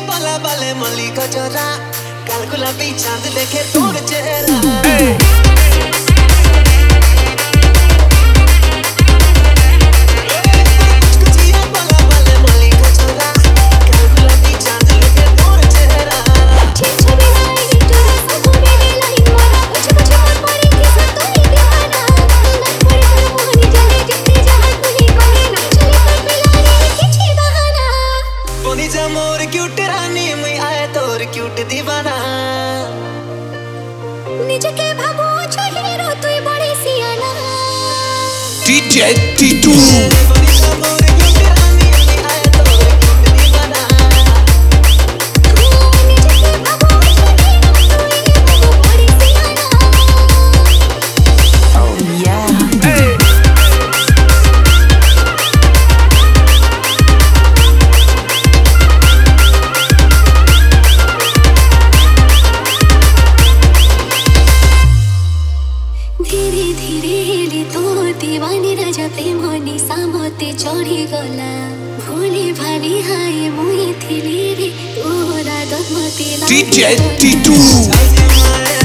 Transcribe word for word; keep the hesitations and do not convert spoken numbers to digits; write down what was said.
बाला बाले मली का जरा काल गुलाबी चांद देखे तोर चेहरा मोर क्यूट रानी मैं आए तोर क्यूट दीवाना निजे के भाबो छहीरो तू बड़ी सियाना डीजे टीटू धीरे धीरे हेली तो दीवानी राजा प्रेम सामते चढ़ी गला भोले भाभी हाय मुई थिली रे तोरा दमते डीजे टीटू